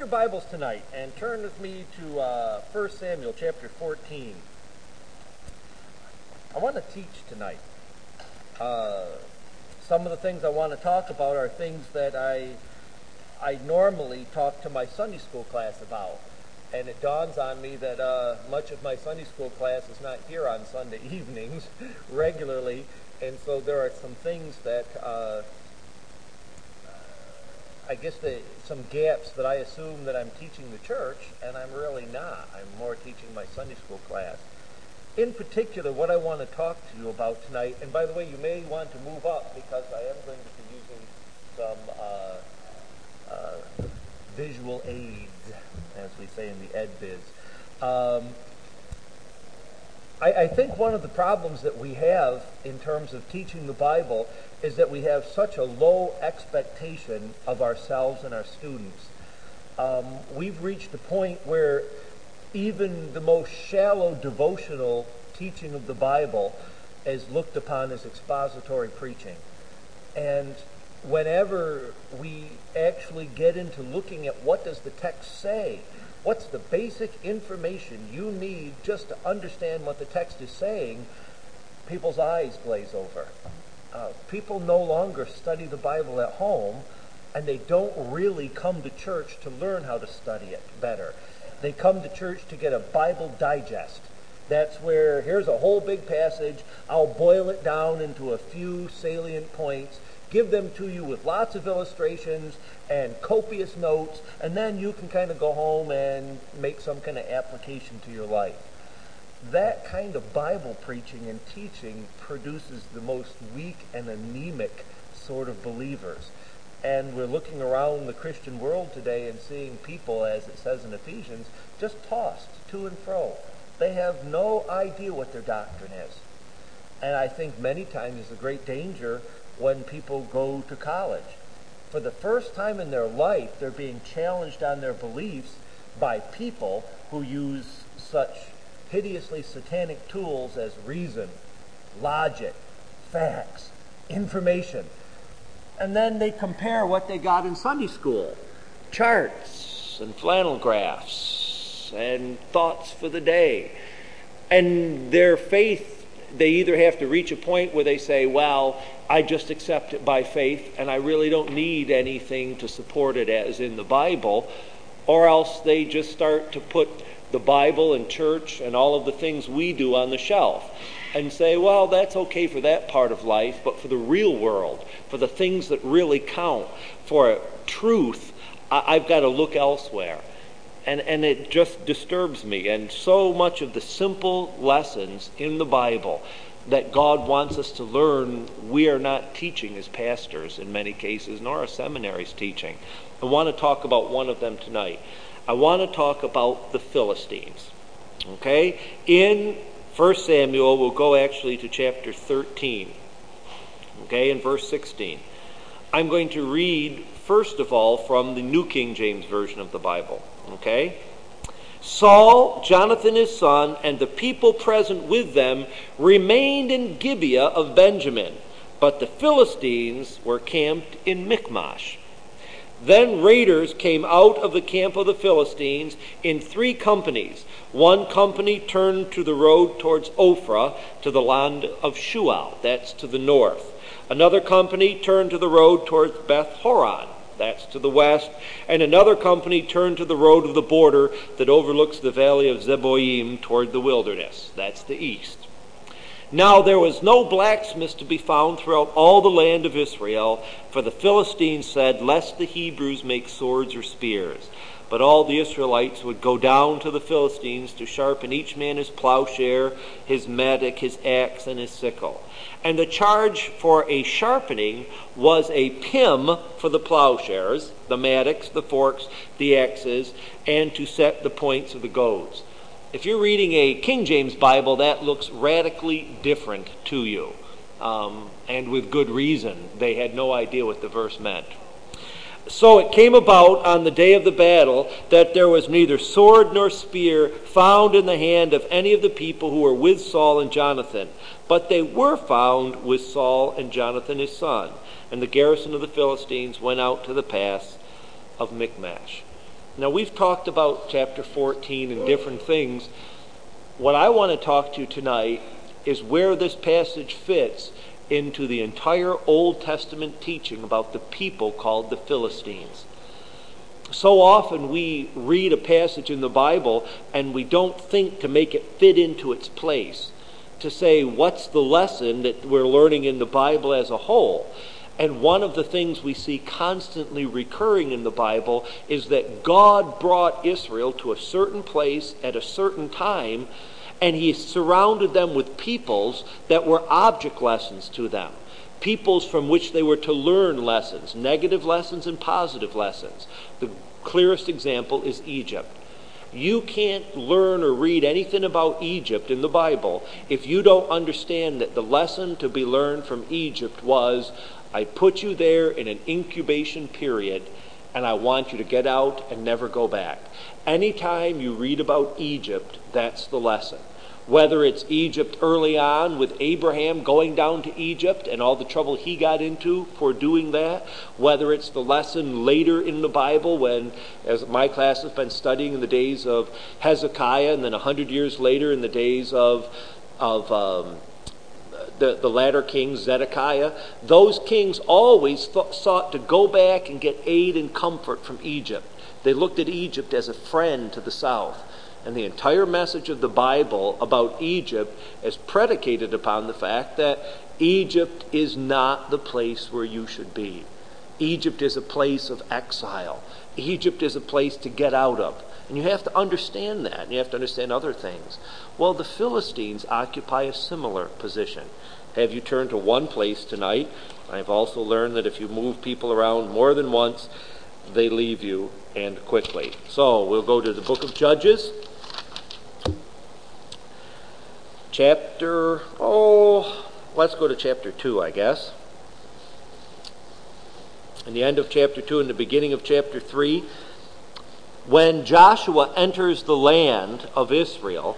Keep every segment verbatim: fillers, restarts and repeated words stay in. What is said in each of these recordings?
your Bibles tonight and turn with me to uh, First Samuel chapter fourteen. I want to teach tonight. Uh, some of the things I want to talk about are things that I I normally talk to my Sunday school class about. And it dawns on me that uh, much of my Sunday school class is not here on Sunday evenings regularly. And so there are some things that, uh, I guess, the, some gaps that I assume that I'm teaching the church, and I'm really not. I'm more teaching my Sunday school class. In particular, what I want to talk to you about tonight, and by the way, you may want to move up because I am going to be using some uh, uh, visual aids, as we say in the ed biz. Um, I, I think one of the problems that we have in terms of teaching the Bible is that we have such a low expectation of ourselves and our students. Um, we've reached a point where even the most shallow devotional teaching of the Bible is looked upon as expository preaching. And whenever we actually get into looking at what does the text say, what's the basic information you need just to understand what the text is saying, people's eyes glaze over. Uh, people no longer study the Bible at home, and they don't really come to church to learn how to study it better. They come to church to get a Bible digest. That's where, here's a whole big passage, I'll boil it down into a few salient points, give them to you with lots of illustrations and copious notes, and then you can kind of go home and make some kind of application to your life. That kind of Bible preaching and teaching produces the most weak and anemic sort of believers. And we're looking around the Christian world today and seeing people, as it says in Ephesians, just tossed to and fro. They have no idea what their doctrine is. And I think many times there's a great danger when people go to college. For the first time in their life, they're being challenged on their beliefs by people who use such hideously satanic tools as reason, logic, facts, information. And then they compare what they got in Sunday school. Charts and flannel graphs and thoughts for the day. And their faith, they either have to reach a point where they say, well, I just accept it by faith and I really don't need anything to support it as in the Bible, or else they just start to put the Bible and church and all of the things we do on the shelf and say, well, that's okay for that part of life, but for the real world, for the things that really count, for truth, I- I've got to look elsewhere. And, and it just disturbs me. And so much of the simple lessons in the Bible that God wants us to learn, we are not teaching as pastors in many cases, nor are seminaries teaching. I want to talk about one of them tonight. I want to talk about the Philistines. Okay? In First Samuel, we'll go actually to chapter thirteen. Okay, in verse sixteen. I'm going to read, first of all, from the New King James Version of the Bible. Okay? Saul, Jonathan his son, and the people present with them remained in Gibeah of Benjamin, but the Philistines were camped in Michmash. Then raiders came out of the camp of the Philistines in three companies. One company turned to the road towards Ophrah, to the land of Shual, that's to the north. Another company turned to the road towards Beth Horon, that's to the west, and another company turned to the road of the border that overlooks the valley of Zeboim toward the wilderness. That's the east. Now there was no blacksmith to be found throughout all the land of Israel, for the Philistines said, lest the Hebrews make swords or spears. But all the Israelites would go down to the Philistines to sharpen each man his plowshare, his mattock, his axe, and his sickle. And the charge for a sharpening was a pim for the plowshares, the mattocks, the forks, the axes, and to set the points of the goads. If you're reading a King James Bible, that looks radically different to you. Um, and with good reason. They had no idea what the verse meant. So it came about on the day of the battle that there was neither sword nor spear found in the hand of any of the people who were with Saul and Jonathan, but they were found with Saul and Jonathan his son. And the garrison of the Philistines went out to the pass of Michmash. Now, we've talked about chapter fourteen and different things. What I want to talk to you tonight is where this passage fits into the entire Old Testament teaching about the people called the Philistines. So often we read a passage in the Bible and we don't think to make it fit into its place, to say what's the lesson that we're learning in the Bible as a whole. And one of the things we see constantly recurring in the Bible is that God brought Israel to a certain place at a certain time, and he surrounded them with peoples that were object lessons to them, peoples from which they were to learn lessons, negative lessons and positive lessons. The clearest example is Egypt. You can't learn or read anything about Egypt in the Bible if you don't understand that the lesson to be learned from Egypt was, I put you there in an incubation period, and I want you to get out and never go back. Anytime you read about Egypt, that's the lesson. Whether it's Egypt early on with Abraham going down to Egypt and all the trouble he got into for doing that, whether it's the lesson later in the Bible when, as my class has been studying in the days of Hezekiah, and then a hundred years later in the days of of um, the, the latter king, Zedekiah, those kings always th- sought to go back and get aid and comfort from Egypt. They looked at Egypt as a friend to the south. And the entire message of the Bible about Egypt is predicated upon the fact that Egypt is not the place where you should be. Egypt is a place of exile. Egypt is a place to get out of. And you have to understand that, and you have to understand other things. Well, the Philistines occupy a similar position. Have you turned to one place tonight? I've also learned that if you move people around more than once, they leave you, and quickly. So we'll go to the book of Judges. Chapter, oh, let's go to chapter two, I guess. In the end of chapter two and the beginning of chapter three, when Joshua enters the land of Israel,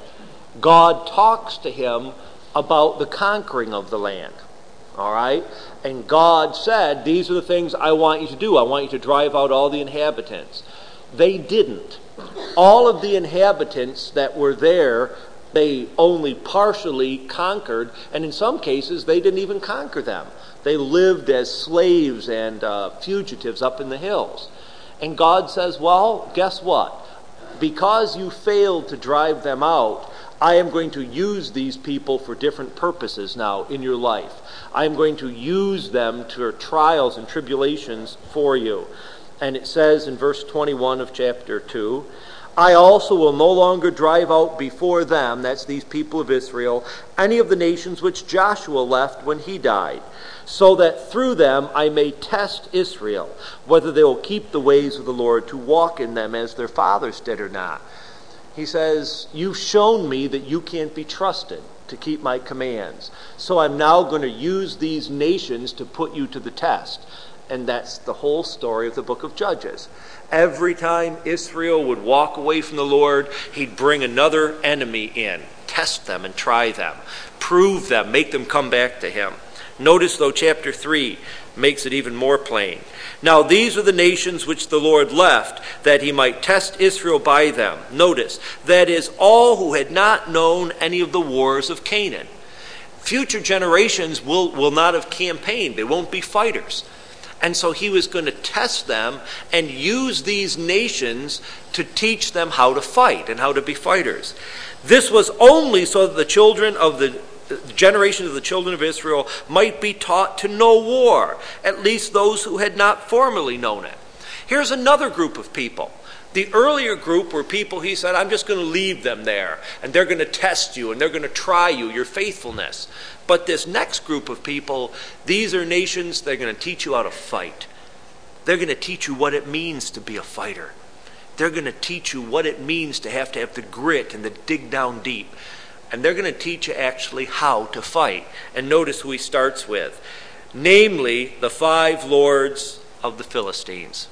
God talks to him about the conquering of the land. All right? And God said, these are the things I want you to do. I want you to drive out all the inhabitants. They didn't. All of the inhabitants that were there, they only partially conquered, and in some cases they didn't even conquer them. They lived as slaves and uh, fugitives up in the hills. And God says, well, guess what? Because you failed to drive them out, I am going to use these people for different purposes now in your life. I am going to use them to trials and tribulations for you. And it says in verse twenty-one of chapter two, I also will no longer drive out before them, that's these people of Israel, any of the nations which Joshua left when he died, so that through them I may test Israel, whether they will keep the ways of the Lord to walk in them as their fathers did or not. He says, you've shown me that you can't be trusted to keep my commands. So I'm now going to use these nations to put you to the test. And that's the whole story of the book of Judges. Every time Israel would walk away from the Lord, he'd bring another enemy in, test them and try them, prove them, make them come back to him. Notice, though, chapter three makes it even more plain. Now these are the nations which the Lord left, that he might test Israel by them. Notice, that is, all who had not known any of the wars of Canaan. Future generations will, will not have campaigned. They won't be fighters. And so he was going to test them and use these nations to teach them how to fight and how to be fighters. This was only so that the children of the The generation of the children of Israel might be taught to know war, at least those who had not formerly known it. Here's another group of people. The earlier group were people, he said, I'm just going to leave them there, and they're going to test you, and they're going to try you, your faithfulness. But this next group of people, these are nations, they're going to teach you how to fight. They're going to teach you what it means to be a fighter. They're going to teach you what it means to have to have the grit and the dig down deep. And they're going to teach you actually how to fight. And notice who he starts with. Namely, the five lords of the Philistines.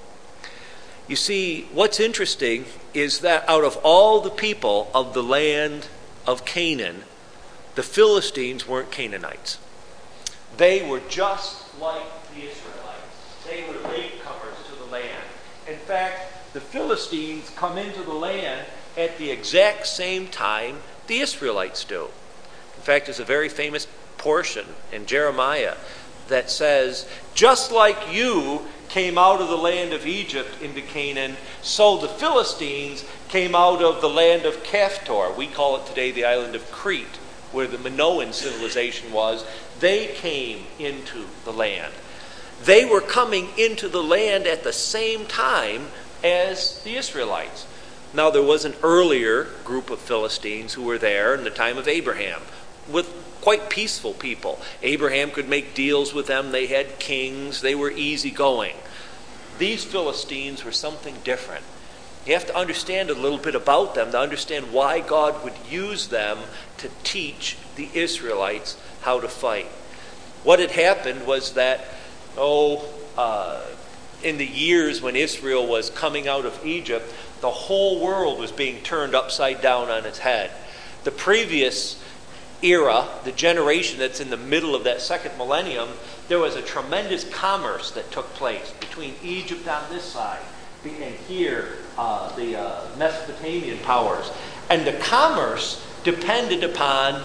You see, what's interesting is that out of all the people of the land of Canaan, the Philistines weren't Canaanites. They were just like the Israelites. They were latecomers to the land. In fact, the Philistines come into the land at the exact same time the Israelites do. In fact, there's a very famous portion in Jeremiah that says, just like you came out of the land of Egypt into Canaan, so the Philistines came out of the land of Caphtor. We call it today the island of Crete, where the Minoan civilization was. They came into the land. They were coming into the land at the same time as the Israelites. Now, there was an earlier group of Philistines who were there in the time of Abraham, with quite peaceful people. Abraham could make deals with them. They had kings. They were easygoing. These Philistines were something different. You have to understand a little bit about them to understand why God would use them to teach the Israelites how to fight. What had happened was that, oh, uh, in the years when Israel was coming out of Egypt, the whole world was being turned upside down on its head. The previous era, the generation that's in the middle of that second millennium, there was a tremendous commerce that took place between Egypt on this side and here, uh, the uh, Mesopotamian powers. And the commerce depended upon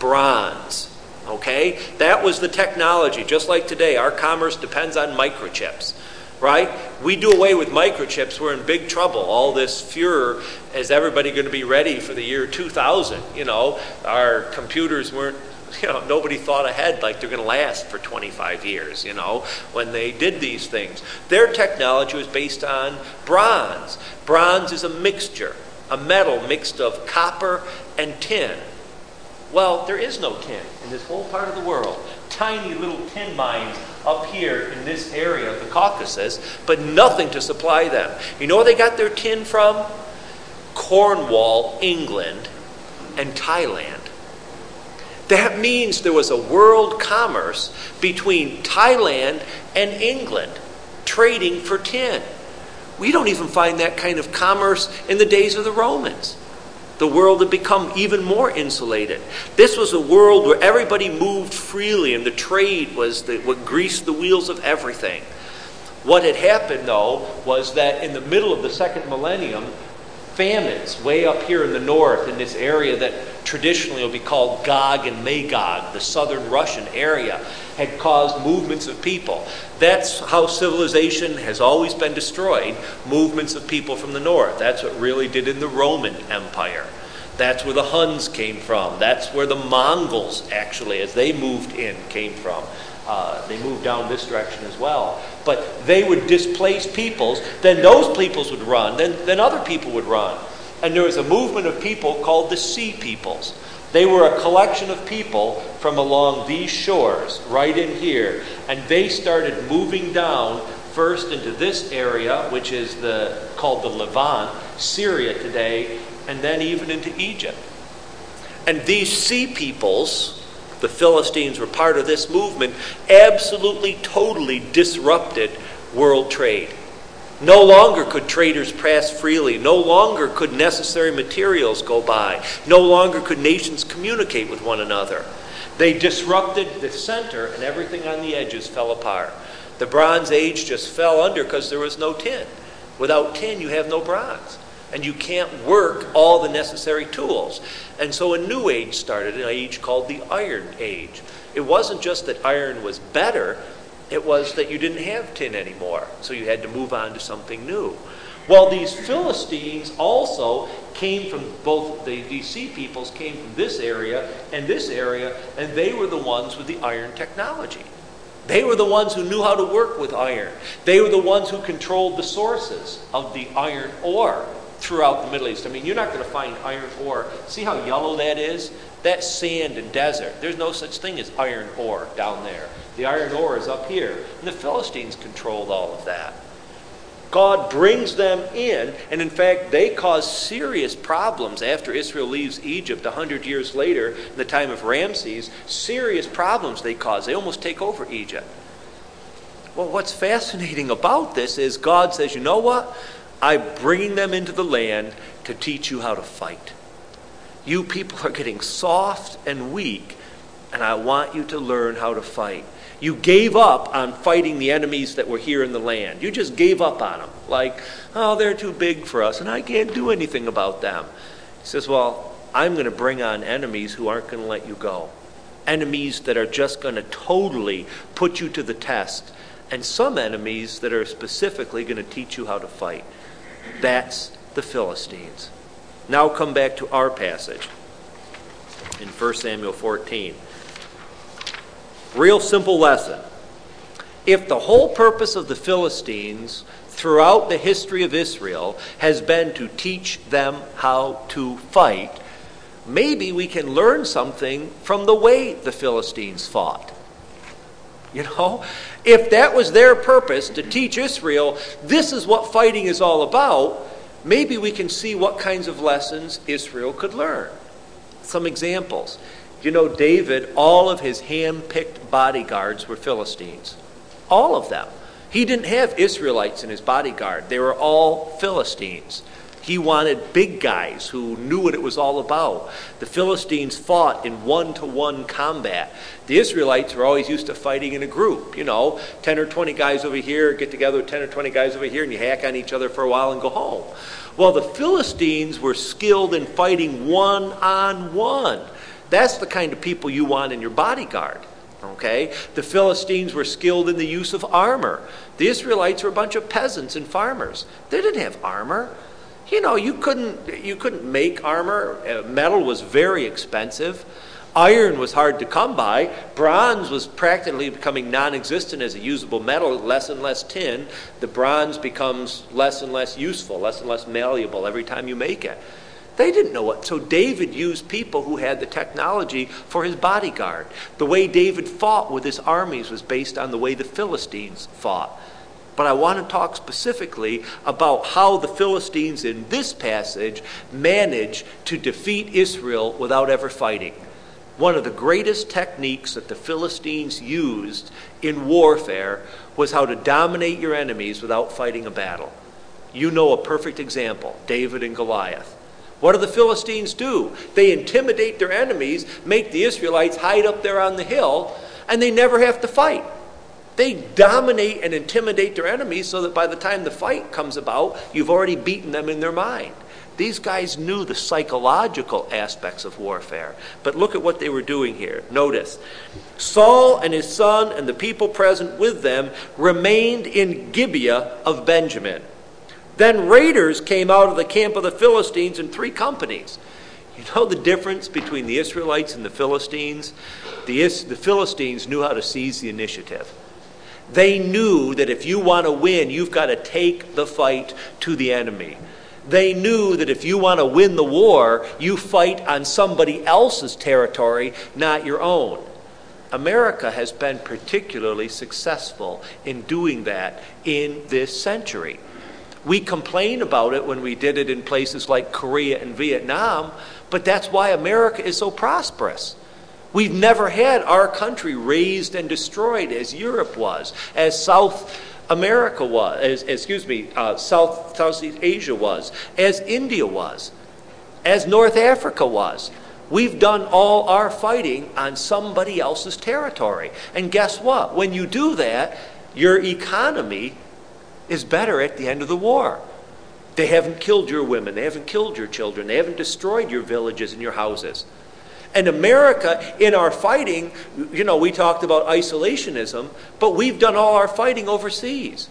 bronze. Okay? That was the technology. Just like today, our commerce depends on microchips. Right? We do away with microchips, we're in big trouble. All this furor, is everybody going to be ready for the year two thousand? You know, our computers weren't, you know, nobody thought ahead like they're going to last for twenty-five years, you know, when they did these things. Their technology was based on bronze. Bronze is a mixture, a metal mixed of copper and tin. Well, there is no tin in this whole part of the world. Tiny little tin mines up here in this area of the Caucasus, but nothing to supply them. You know where they got their tin from? Cornwall, England, and Thailand. That means there was a world commerce between Thailand and England trading for tin. We don't even find that kind of commerce in the days of the Romans. The world had become even more insulated. This was a world where everybody moved freely, and the trade was the, what greased the wheels of everything. What had happened, though, was that in the middle of the second millennium, famines way up here in the north, in this area that traditionally will be called Gog and Magog, the southern Russian area, had caused movements of people. That's how civilization has always been destroyed, movements of people from the north. That's what really did in the Roman Empire. That's where the Huns came from. That's where the Mongols, actually, as they moved in, came from. Uh, they moved down this direction as well. But they would displace peoples, then those peoples would run, then, then other people would run. And there was a movement of people called the Sea Peoples. They were a collection of people from along these shores, right in here. And they started moving down first into this area, which is the called the Levant, Syria today, and then even into Egypt. And these Sea Peoples, the Philistines were part of this movement, absolutely, totally disrupted world trade. No longer could traders pass freely. No longer could necessary materials go by. No longer could nations communicate with one another. They disrupted the center, and everything on the edges fell apart. The Bronze Age just fell under because there was no tin. Without tin, you have no bronze. And you can't work all the necessary tools. And so a new age started, an age called the Iron Age. It wasn't just that iron was better, it was that you didn't have tin anymore. So you had to move on to something new. Well, these Philistines also came from both, the D C peoples came from this area and this area, and they were the ones with the iron technology. They were the ones who knew how to work with iron. They were the ones who controlled the sources of the iron ore throughout the Middle East. I mean, you're not going to find iron ore. See how yellow that is? That's sand and desert. There's no such thing as iron ore down there. The iron ore is up here. And the Philistines controlled all of that. God brings them in, and in fact, they cause serious problems after Israel leaves Egypt a hundred years later, in the time of Ramses. Serious problems they cause. They almost take over Egypt. Well, what's fascinating about this is God says, you know what? I'm bringing them into the land to teach you how to fight. You people are getting soft and weak, and I want you to learn how to fight. You gave up on fighting the enemies that were here in the land. You just gave up on them. Like, oh, they're too big for us, and I can't do anything about them. He says, well, I'm going to bring on enemies who aren't going to let you go. Enemies that are just going to totally put you to the test. And some enemies that are specifically going to teach you how to fight. That's the Philistines. Now come back to our passage in First Samuel fourteen. Real simple lesson. If the whole purpose of the Philistines throughout the history of Israel has been to teach them how to fight, maybe we can learn something from the way the Philistines fought. You know, if that was their purpose, to teach Israel, this is what fighting is all about, maybe we can see what kinds of lessons Israel could learn. Some examples. You know, David, all of his hand-picked bodyguards were Philistines. All of them. He didn't have Israelites in his bodyguard. They were all Philistines. He wanted big guys who knew what it was all about. The Philistines fought in one-to-one combat. The Israelites were always used to fighting in a group. You know, ten or twenty guys over here, get together with ten or twenty guys over here, and you hack on each other for a while and go home. Well, the Philistines were skilled in fighting one-on-one. That's the kind of people you want in your bodyguard. Okay? The Philistines were skilled in the use of armor. The Israelites were a bunch of peasants and farmers. They didn't have armor. You know, you couldn't you couldn't make armor. Uh, metal was very expensive. Iron was hard to come by. Bronze was practically becoming non-existent as a usable metal, less and less tin. The bronze becomes less and less useful, less and less malleable every time you make it. They didn't know it. So David used people who had the technology for his bodyguard. The way David fought with his armies was based on the way the Philistines fought. But I want to talk specifically about how the Philistines in this passage managed to defeat Israel without ever fighting. One of the greatest techniques that the Philistines used in warfare was how to dominate your enemies without fighting a battle. You know a perfect example, David and Goliath. What do the Philistines do? They intimidate their enemies, make the Israelites hide up there on the hill, and they never have to fight. They dominate and intimidate their enemies so that by the time the fight comes about, you've already beaten them in their mind. These guys knew the psychological aspects of warfare. But look at what they were doing here. Notice, Saul and his son and the people present with them remained in Gibeah of Benjamin. Then raiders came out of the camp of the Philistines in three companies. You know the difference between the Israelites and the Philistines? The, the Philistines knew how to seize the initiative. They knew that if you want to win, you've got to take the fight to the enemy. They knew that if you want to win the war, you fight on somebody else's territory, not your own. America has been particularly successful in doing that in this century. We complain about it when we did it in places like Korea and Vietnam, but that's why America is so prosperous. We've never had our country razed and destroyed as Europe was, as South America was, as, excuse me, uh, South Southeast Asia was, as India was, as North Africa was. We've done all our fighting on somebody else's territory. And guess what? When you do that, your economy is better at the end of the war. They haven't killed your women. They haven't killed your children. They haven't destroyed your villages and your houses. And America, in our fighting, you know, we talked about isolationism, but we've done all our fighting overseas.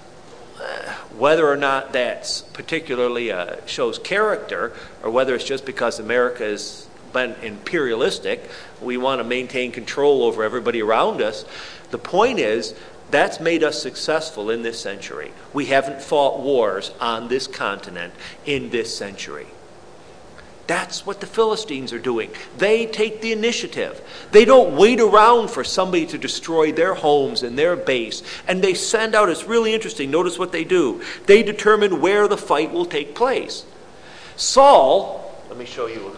Whether or not that particularly uh, shows character, or whether it's just because America has been imperialistic, we want to maintain control over everybody around us, the point is, that's made us successful in this century. We haven't fought wars on this continent in this century. That's what the Philistines are doing. They take the initiative. They don't wait around for somebody to destroy their homes and their base. And they send out, it's really interesting, notice what they do. They determine where the fight will take place. Saul, let me show you.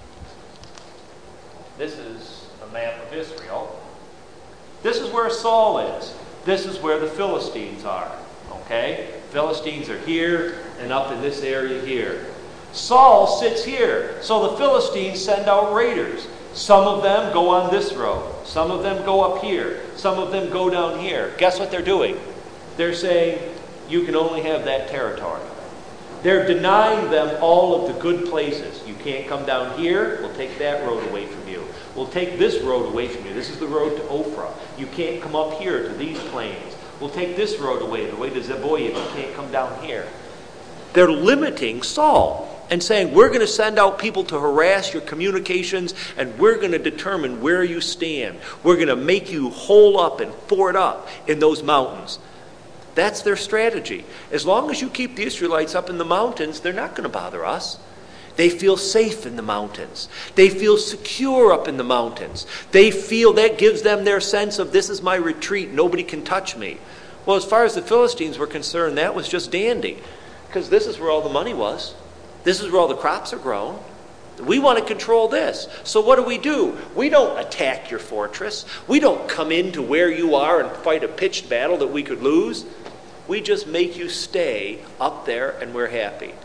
This is a map of Israel. This is where Saul is. This is where the Philistines are. Okay? Philistines are here and up in this area here. Saul sits here. So the Philistines send out raiders. Some of them go on this road. Some of them go up here. Some of them go down here. Guess what they're doing? They're saying, you can only have that territory. They're denying them all of the good places. You can't come down here. We'll take that road away from you. We'll take this road away from you. This is the road to Ophrah. You can't come up here to these plains. We'll take this road away, the way to Zeboim. You can't come down here. They're limiting Saul and saying, we're going to send out people to harass your communications, and we're going to determine where you stand. We're going to make you hole up and fort up in those mountains. That's their strategy. As long as you keep the Israelites up in the mountains, they're not going to bother us. They feel safe in the mountains. They feel secure up in the mountains. They feel that gives them their sense of, this is my retreat, nobody can touch me. Well, as far as the Philistines were concerned, that was just dandy, because this is where all the money was. This is where all the crops are grown. We want to control this. So what do we do? We don't attack your fortress. We don't come into where you are and fight a pitched battle that we could lose. We just make you stay up there, and we're happy.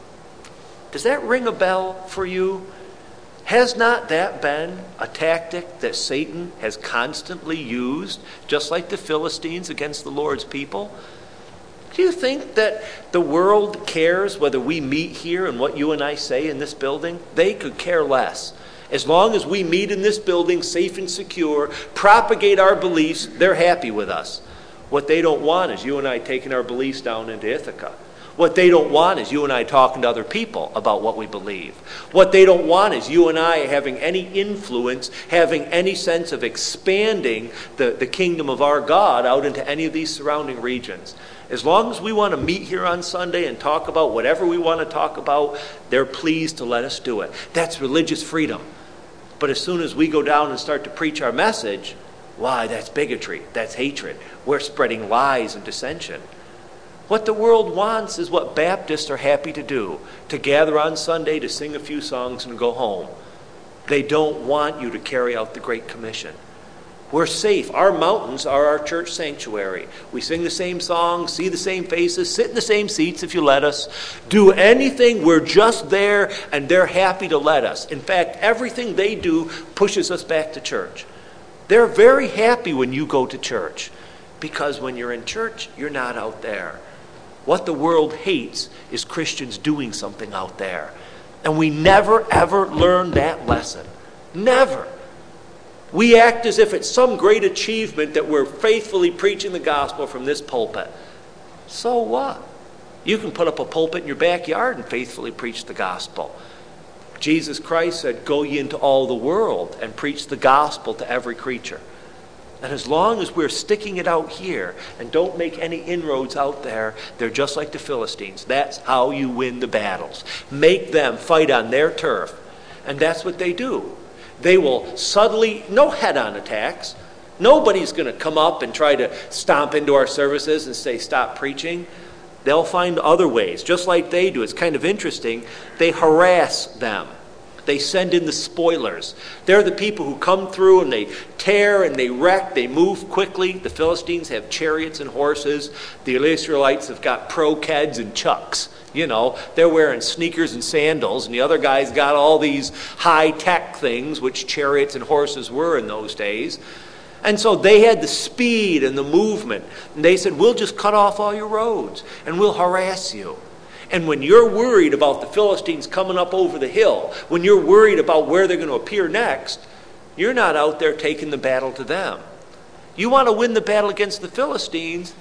Does that ring a bell for you? Has not that been a tactic that Satan has constantly used, just like the Philistines against the Lord's people? Do you think that the world cares whether we meet here and what you and I say in this building? They could care less. As long as we meet in this building safe and secure, propagate our beliefs, they're happy with us. What they don't want is you and I taking our beliefs down into Ithaca. What they don't want is you and I talking to other people about what we believe. What they don't want is you and I having any influence, having any sense of expanding the, the kingdom of our God out into any of these surrounding regions. As long as we want to meet here on Sunday and talk about whatever we want to talk about, they're pleased to let us do it. That's religious freedom. But as soon as we go down and start to preach our message, why, that's bigotry, that's hatred. We're spreading lies and dissension. What the world wants is what Baptists are happy to do, to gather on Sunday, to sing a few songs and go home. They don't want you to carry out the Great Commission. We're safe. Our mountains are our church sanctuary. We sing the same songs, see the same faces, sit in the same seats if you let us. Do anything, we're just there, and they're happy to let us. In fact, everything they do pushes us back to church. They're very happy when you go to church, because when you're in church, you're not out there. What the world hates is Christians doing something out there. And we never, ever learn that lesson. Never. We act as if it's some great achievement that we're faithfully preaching the gospel from this pulpit. So what? You can put up a pulpit in your backyard and faithfully preach the gospel. Jesus Christ said, go ye into all the world and preach the gospel to every creature. And as long as we're sticking it out here and don't make any inroads out there, they're just like the Philistines. That's how you win the battles. Make them fight on their turf. And that's what they do. They will subtly, no head-on attacks. Nobody's going to come up and try to stomp into our services and say, stop preaching. They'll find other ways, just like they do. It's kind of interesting. They harass them. They send in the spoilers. They're the people who come through and they tear and they wreck. They move quickly. The Philistines have chariots and horses. The Israelites have got pro-keds and chucks. You know, they're wearing sneakers and sandals, and the other guy's got all these high-tech things, which chariots and horses were in those days. And so they had the speed and the movement. And they said, we'll just cut off all your roads, and we'll harass you. And when you're worried about the Philistines coming up over the hill, when you're worried about where they're going to appear next, you're not out there taking the battle to them. You want to win the battle against the Philistines,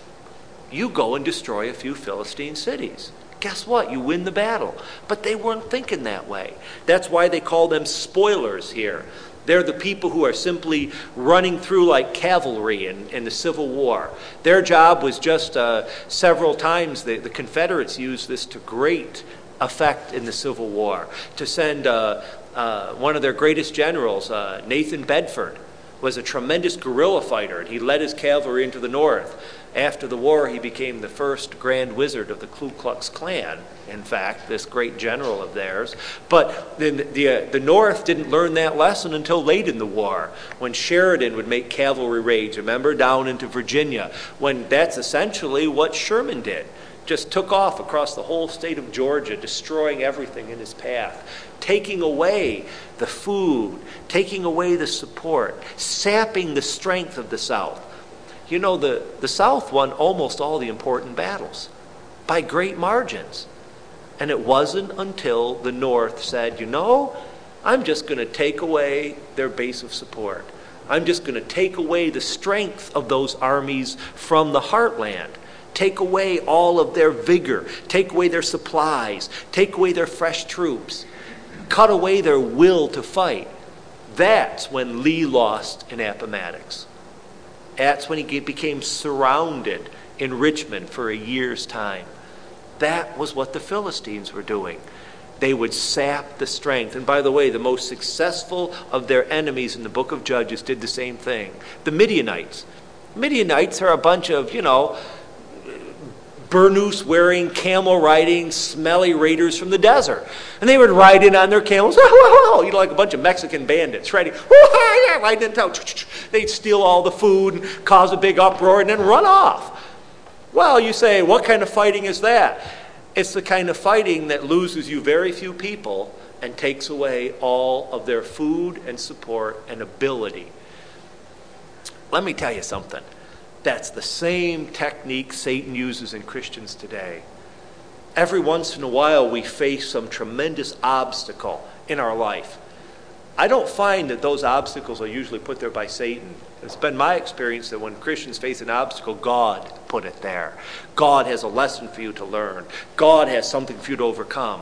you go and destroy a few Philistine cities. Guess what? You win the battle. But they weren't thinking that way. That's why they call them spoilers here. They're the people who are simply running through like cavalry in, in the Civil War. Their job was just uh, several times, the, the Confederates used this to great effect in the Civil War, to send uh, uh, one of their greatest generals, uh, Nathan Bedford, was a tremendous guerrilla fighter, and he led his cavalry into the north. After the war, he became the first Grand Wizard of the Ku Klux Klan, in fact, this great general of theirs. But the, the, uh, the North didn't learn that lesson until late in the war, when Sheridan would make cavalry raids, remember, down into Virginia, when that's essentially what Sherman did. just took off across the whole state of Georgia, destroying everything in his path, taking away the food, taking away the support, sapping the strength of the South. You know, the, the South won almost all the important battles by great margins. And it wasn't until the North said, you know, I'm just going to take away their base of support. I'm just going to take away the strength of those armies from the heartland. Take away all of their vigor. Take away their supplies. Take away their fresh troops. Cut away their will to fight. That's when Lee lost in Appomattox. That's when he became surrounded in Richmond for a year's time. That was what the Philistines were doing. They would sap the strength. And by the way, the most successful of their enemies in the book of Judges did the same thing. The Midianites. Midianites are a bunch of, you know, burnous-wearing, camel-riding, smelly raiders from the desert. And they would ride in on their camels, you know, like a bunch of Mexican bandits, riding, riding in town. They'd steal all the food and cause a big uproar and then run off. Well, you say, what kind of fighting is that? It's the kind of fighting that loses you very few people and takes away all of their food and support and ability. Let me tell you something. That's the same technique Satan uses in Christians today. Every once in a while, we face some tremendous obstacle in our life. I don't find that those obstacles are usually put there by Satan. It's been my experience that when Christians face an obstacle, God put it there. God has a lesson for you to learn. God has something for you to overcome.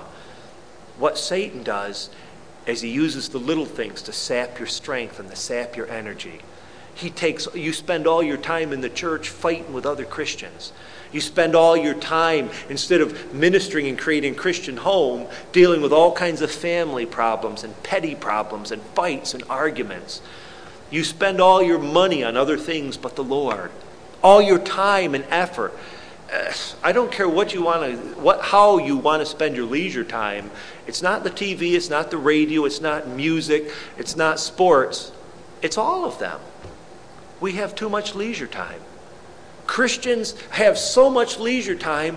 What Satan does is he uses the little things to sap your strength and to sap your energy. He takes, you spend all your time in the church fighting with other Christians. You spend all your time, instead of ministering and creating a Christian home, dealing with all kinds of family problems and petty problems and fights and arguments. You spend all your money on other things but the Lord. All your time and effort. Uh, I don't care what you want to, what, how you want to spend your leisure time. It's not the T V, it's not the radio, it's not music, it's not sports. It's all of them. We have too much leisure time. Christians have so much leisure time,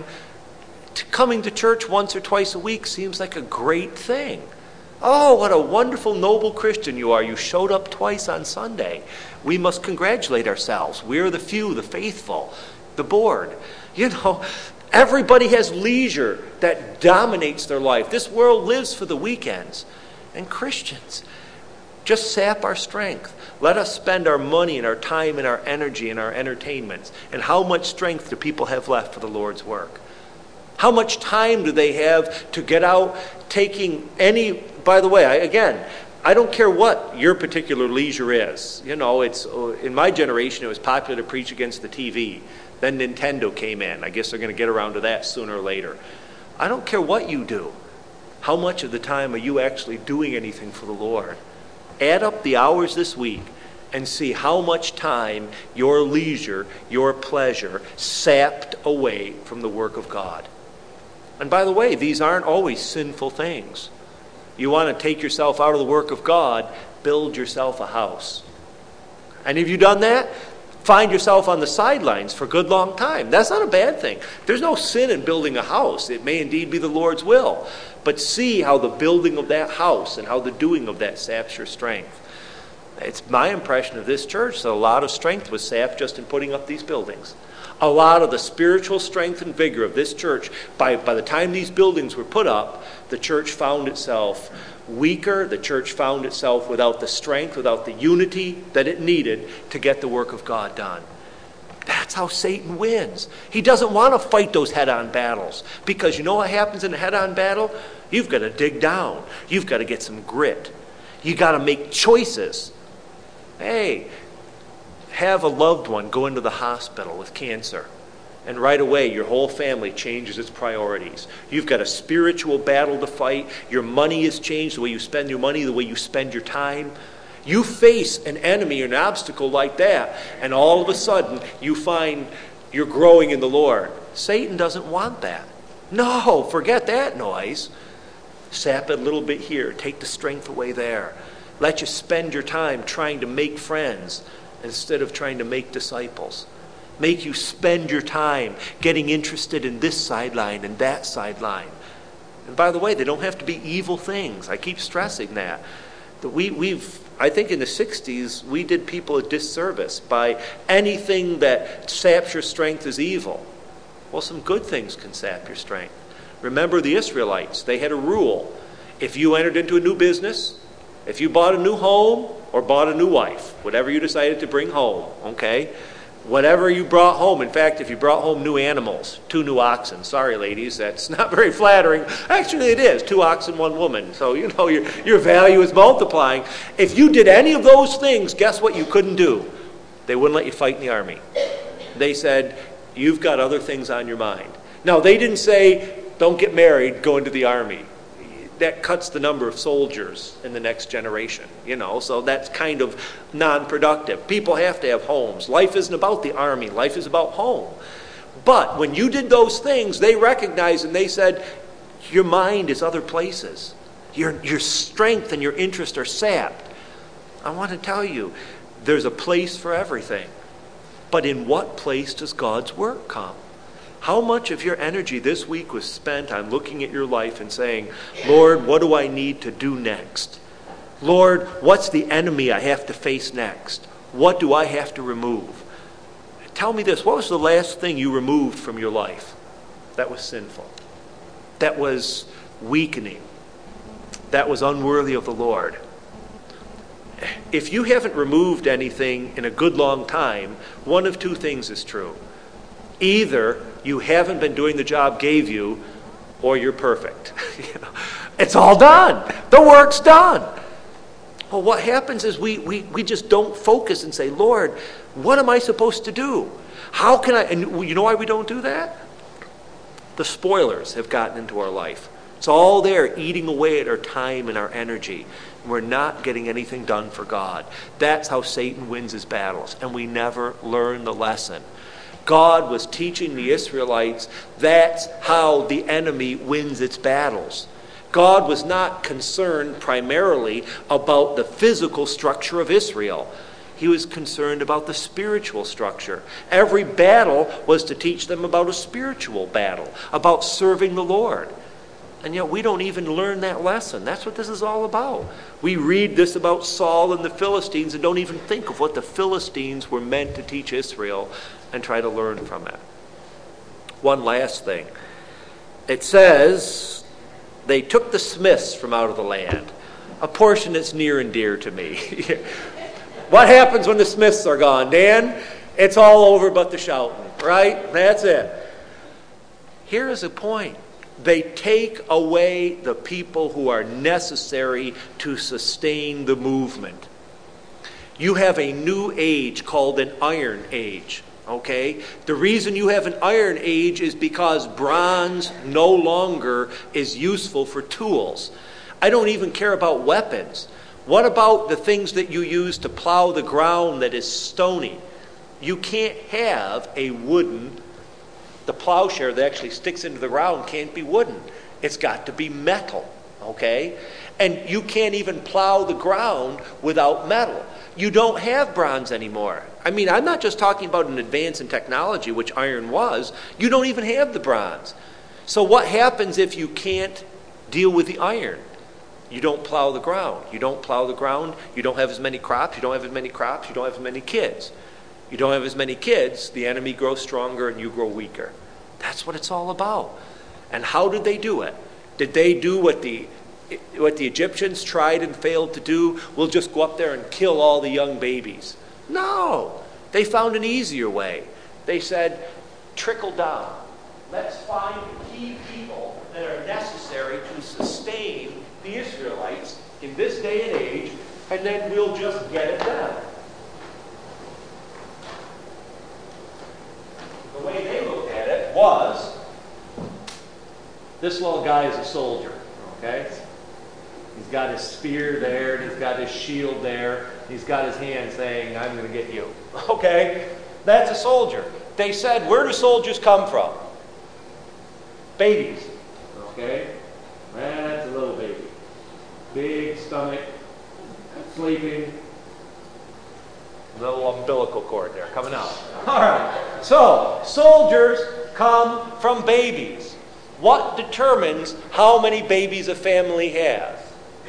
to coming to church once or twice a week seems like a great thing. Oh, what a wonderful, noble Christian you are. You showed up twice on Sunday. We must congratulate ourselves. We're the few, the faithful, the bored. You know, everybody has leisure that dominates their life. This world lives for the weekends. And Christians just sap our strength. Let us spend our money and our time and our energy and our entertainments. And how much strength do people have left for the Lord's work? How much time do they have to get out taking any, by the way, I, again, I don't care what your particular leisure is. You know, it's in my generation it was popular to preach against the T V. Then Nintendo came in. I guess they're going to get around to that sooner or later. I don't care what you do. How much of the time are you actually doing anything for the Lord? Add up the hours this week and see how much time your leisure, your pleasure, sapped away from the work of God. And by the way, these aren't always sinful things. You want to take yourself out of the work of God, build yourself a house. And have you done that? Find yourself on the sidelines for a good long time. That's not a bad thing. There's no sin in building a house. It may indeed be the Lord's will. But see how the building of that house and how the doing of that saps your strength. It's my impression of this church that a lot of strength was sapped just in putting up these buildings. A lot of the spiritual strength and vigor of this church, by, by the time these buildings were put up, the church found itself weaker. The church found itself without the strength, without the unity that it needed to get the work of God done. That's how Satan wins. He doesn't want to fight those head-on battles, because you know what happens in a head-on battle? You've got to dig down. You've got to get some grit. You've got to make choices. Hey, have a loved one go into the hospital with cancer, and right away your whole family changes its priorities. You've got a spiritual battle to fight. Your money has changed, the way you spend your money, the way you spend your time. You face an enemy or an obstacle like that, and all of a sudden you find you're growing in the Lord. Satan doesn't want that. No, forget that noise. Sap it a little bit here. Take the strength away there. Let you spend your time trying to make friends instead of trying to make disciples. make you spend your time getting interested in this sideline and that sideline. And by the way, they don't have to be evil things. I keep stressing that. That we, we've, I think in the sixties, we did people a disservice by anything that saps your strength is evil. Well, some good things can sap your strength. Remember the Israelites. They had a rule. If you entered into a new business, if you bought a new home or bought a new wife, whatever you decided to bring home, okay, whatever you brought home, in fact, if you brought home new animals, two new oxen, sorry ladies, that's not very flattering. Actually it is, two oxen, one woman. So you know your, your value is multiplying. If you did any of those things, guess what you couldn't do? They wouldn't let you fight in the army. They said, you've got other things on your mind. Now they didn't say, don't get married, go into the army. That cuts the number of soldiers in the next generation, you know, so that's kind of non-productive. People have to have homes. Life isn't about the army. Life is about home. But when you did those things, they recognized and they said, your mind is other places. Your, your strength and your interest are sapped. I want to tell you, there's a place for everything. But in what place does God's work come? How much of your energy this week was spent on looking at your life and saying, Lord, what do I need to do next? Lord, what's the enemy I have to face next? What do I have to remove? Tell me this, what was the last thing you removed from your life that was sinful, that was weakening, that was unworthy of the Lord? If you haven't removed anything in a good long time, one of two things is true. Either you haven't been doing the job gave you, or you're perfect. You know, it's all done. The work's done. Well, what happens is we, we, we just don't focus and say, Lord, what am I supposed to do? How can I? And you know why we don't do that? The spoilers have gotten into our life. It's all there eating away at our time and our energy. We're not getting anything done for God. That's how Satan wins his battles. And we never learn the lesson. God was teaching the Israelites that's how the enemy wins its battles. God was not concerned primarily about the physical structure of Israel. He was concerned about the spiritual structure. Every battle was to teach them about a spiritual battle, about serving the Lord. And yet we don't even learn that lesson. That's what this is all about. We read this about Saul and the Philistines and don't even think of what the Philistines were meant to teach Israel and try to learn from it. One last thing. It says, they took the smiths from out of the land, a portion that's near and dear to me. What happens when the smiths are gone, Dan? It's all over but the shouting, right? That's it. Here is a point. They take away the people who are necessary to sustain the movement. You have a new age called an iron age. Okay? The reason you have an iron age is because bronze no longer is useful for tools. I don't even care about weapons. What about the things that you use to plow the ground that is stony? You can't have a wooden, the plowshare that actually sticks into the ground can't be wooden. It's got to be metal. Okay? And you can't even plow the ground without metal. You don't have bronze anymore. I mean, I'm not just talking about an advance in technology, which iron was. You don't even have the bronze. So what happens if you can't deal with the iron? You don't plow the ground. You don't plow the ground. You don't have as many crops. You don't have as many crops. You don't have as many kids. You don't have as many kids. The enemy grows stronger and you grow weaker. That's what it's all about. And how did they do it? Did they do what the what the Egyptians tried and failed to do? We'll just go up there and kill all the young babies. No. They found an easier way. They said, trickle down. Let's find the key people that are necessary to sustain the Israelites in this day and age, and then we'll just get it done. The way they looked at it was, this little guy is a soldier, okay? He's got his spear there, and he's got his shield there. He's got his hand saying, I'm going to get you. Okay? That's a soldier. They said, where do soldiers come from? Babies. Okay? That's a little baby. Big stomach, sleeping. Little umbilical cord there coming out. All right. So, soldiers come from babies. What determines how many babies a family has?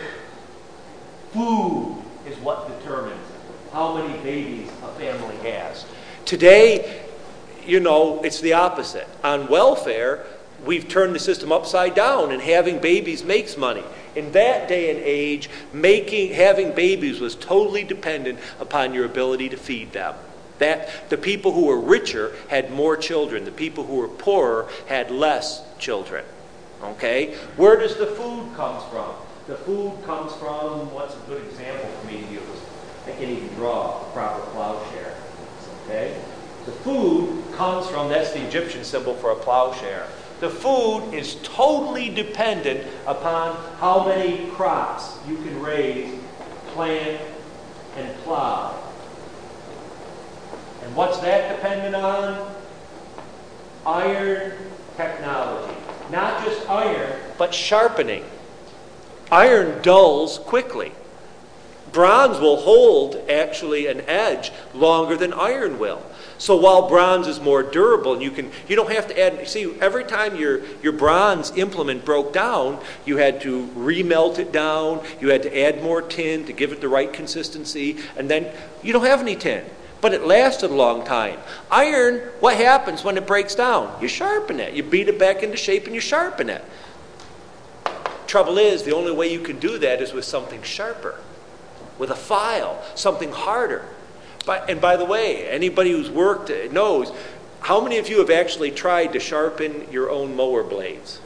Food is what determines how many babies a family has. Today, you know, it's the opposite. On welfare, we've turned the system upside down, and having babies makes money. In that day and age, making having babies was totally dependent upon your ability to feed them. That the people who were richer had more children. The people who were poorer had less children. Okay? Where does the food come from? The food comes from, what's a good example for me to use? I can't even draw a proper plowshare. Okay? The food comes from, that's the Egyptian symbol for a plowshare. The food is totally dependent upon how many crops you can raise, plant, and plow. And what's that dependent on? Iron technology. Not just iron, but sharpening. Iron dulls quickly. Bronze will hold, actually, an edge longer than iron will. So while bronze is more durable, and you can you don't have to add, see, every time your, your bronze implement broke down, you had to remelt it down, you had to add more tin to give it the right consistency, and then you don't have any tin. But it lasted a long time. Iron, what happens when it breaks down? You sharpen it. You beat it back into shape and you sharpen it. Trouble is, the only way you can do that is with something sharper, with a file, something harder. But, and by the way, anybody who's worked knows, how many of you have actually tried to sharpen your own mower blades?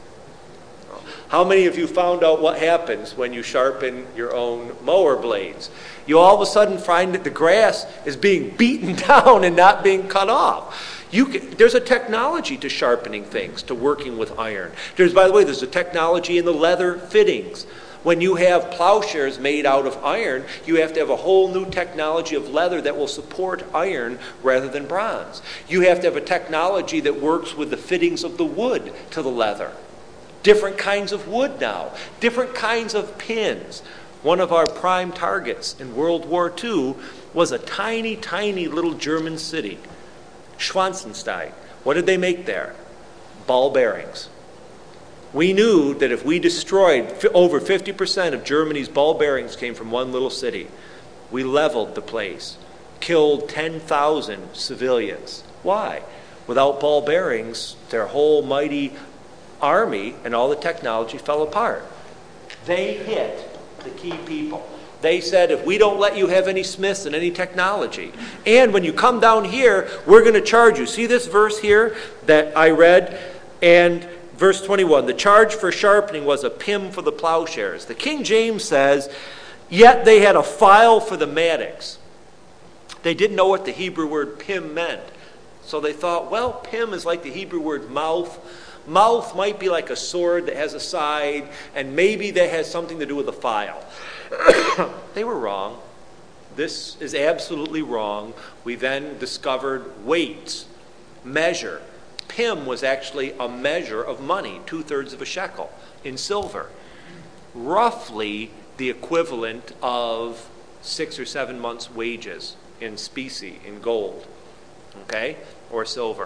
How many of you found out what happens when you sharpen your own mower blades? You all of a sudden find that the grass is being beaten down and not being cut off. You can, there's a technology to sharpening things, to working with iron. There's, by the way, there's a technology in the leather fittings. When you have plowshares made out of iron, you have to have a whole new technology of leather that will support iron rather than bronze. You have to have a technology that works with the fittings of the wood to the leather. Different kinds of wood now, different kinds of pins. One of our prime targets in World War Two was a tiny, tiny little German city, Schwanzenstein. What did they make there? Ball bearings. We knew that if we destroyed, over fifty percent of Germany's ball bearings came from one little city. We leveled the place, killed ten thousand civilians. Why? Without ball bearings, their whole mighty army and all the technology fell apart. They hit the key people. They said, if we don't let you have any smiths and any technology, and when you come down here, we're going to charge you. See this verse here that I read? And verse twenty-one, the charge for sharpening was a pim for the plowshares. The King James says, yet they had a file for the mattocks. They didn't know what the Hebrew word pim meant. So they thought, well, pim is like the Hebrew word mouth. Mouth might be like a sword that has a side, and maybe that has something to do with a file. They were wrong. This is absolutely wrong. We then discovered weights, measure. Pim was actually a measure of money, two-thirds of a shekel in silver. Roughly the equivalent of six or seven months' wages in specie, in gold, okay, or silver.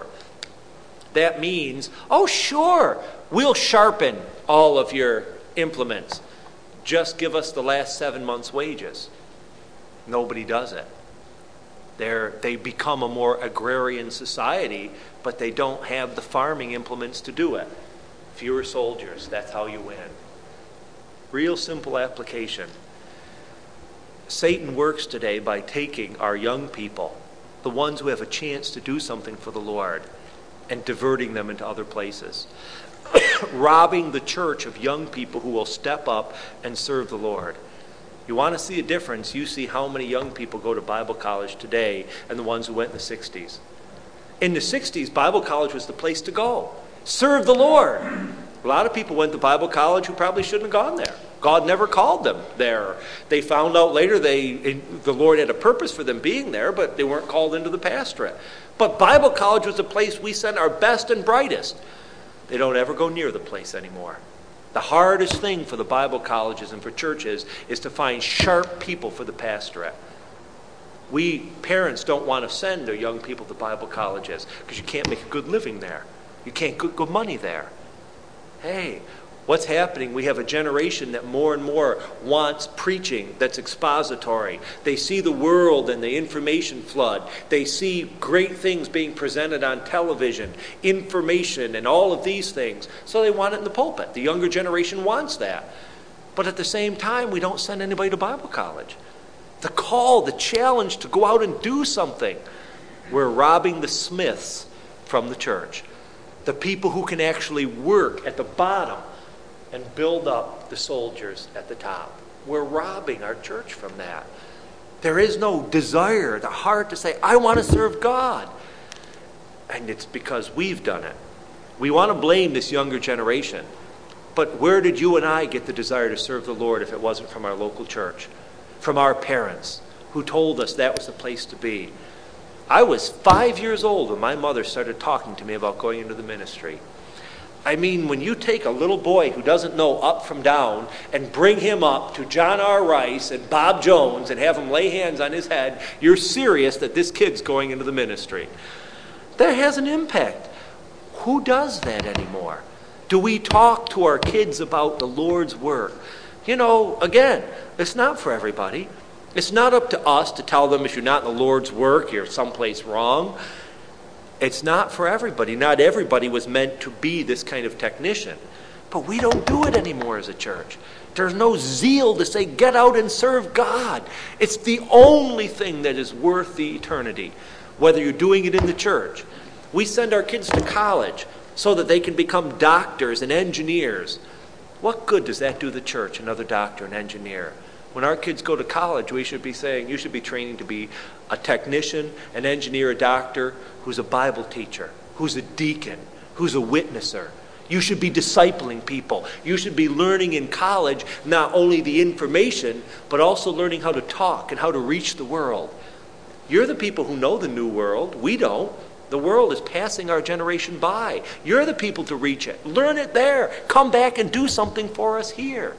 That means, oh, sure, we'll sharpen all of your implements. Just give us the last seven months' wages. Nobody does it. They're, they become a more agrarian society, but they don't have the farming implements to do it. Fewer soldiers, that's how you win. Real simple application. Satan works today by taking our young people, the ones who have a chance to do something for the Lord, and diverting them into other places. Robbing the church of young people who will step up and serve the Lord. You want to see a difference, you see how many young people go to Bible college today and the ones who went in the sixties. In the sixties, Bible college was the place to go. Serve the Lord. A lot of people went to Bible college who probably shouldn't have gone there. God never called them there. They found out later they the Lord had a purpose for them being there, but they weren't called into the pastorate. But Bible college was the place we sent our best and brightest. They don't ever go near the place anymore. The hardest thing for the Bible colleges and for churches is to find sharp people for the pastorate. We parents don't want to send their young people to Bible colleges because you can't make a good living there. You can't get good money there. Hey, what's happening? We have a generation that more and more wants preaching that's expository. They see the world and the information flood. They see great things being presented on television, information and all of these things. So they want it in the pulpit. The younger generation wants that. But at the same time, we don't send anybody to Bible college. The call, the challenge to go out and do something. We're robbing the Smiths from the church. The people who can actually work at the bottom and build up the soldiers at the top. We're robbing our church from that. There is no desire, the heart to say, I want to serve God. And it's because we've done it. We want to blame this younger generation. But where did you and I get the desire to serve the Lord if it wasn't from our local church? From our parents who told us that was the place to be. I was five years old when my mother started talking to me about going into the ministry. I mean, when you take a little boy who doesn't know up from down and bring him up to John R. Rice and Bob Jones and have him lay hands on his head, you're serious that this kid's going into the ministry. That has an impact. Who does that anymore? Do we talk to our kids about the Lord's work? You know, again, it's not for everybody. It's not up to us to tell them if you're not in the Lord's work, you're someplace wrong. It's not for everybody. Not everybody was meant to be this kind of technician. But we don't do it anymore as a church. There's no zeal to say, get out and serve God. It's the only thing that is worth the eternity, whether you're doing it in the church. We send our kids to college so that they can become doctors and engineers. What good does that do the church, another doctor and engineer? When our kids go to college, we should be saying, you should be training to be a technician, an engineer, a doctor, who's a Bible teacher, who's a deacon, who's a witnesser. You should be discipling people. You should be learning in college not only the information, but also learning how to talk and how to reach the world. You're the people who know the new world. We don't. The world is passing our generation by. You're the people to reach it. Learn it there. Come back and do something for us here.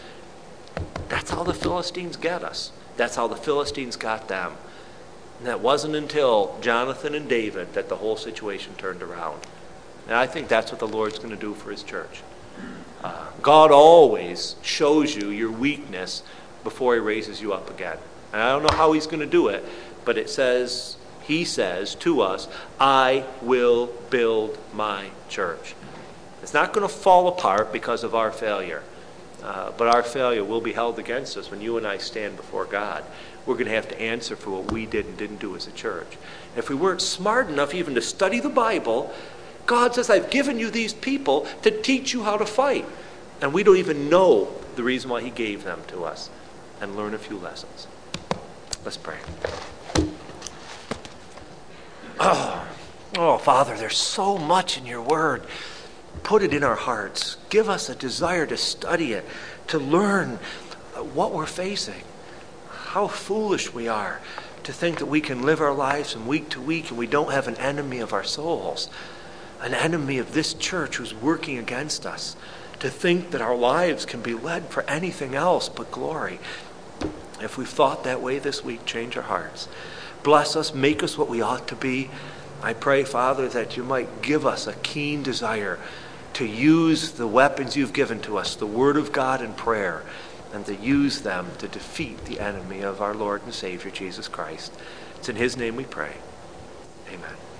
That's how the Philistines get us. That's how the Philistines got them. And that wasn't until Jonathan and David that the whole situation turned around. And I think that's what the Lord's going to do for his church. Uh, God always shows you your weakness before he raises you up again. And I don't know how he's going to do it, but it says, he says to us, I will build my church. It's not going to fall apart because of our failure. Uh, but our failure will be held against us when you and I stand before God. We're going to have to answer for what we did and didn't do as a church. And if we weren't smart enough even to study the Bible, God says, I've given you these people to teach you how to fight. And we don't even know the reason why he gave them to us. And learn a few lessons. Let's pray. Oh, oh, Father, there's so much in your word. Put it in our hearts. Give us a desire to study it, to learn what we're facing. How foolish we are to think that we can live our lives from week to week and we don't have an enemy of our souls, an enemy of this church who's working against us, to think that our lives can be led for anything else but glory. If we've thought that way this week, change our hearts. Bless us, make us what we ought to be. I pray, Father, that you might give us a keen desire to use the weapons you've given to us, the Word of God and prayer, and to use them to defeat the enemy of our Lord and Savior, Jesus Christ. It's in his name we pray. Amen.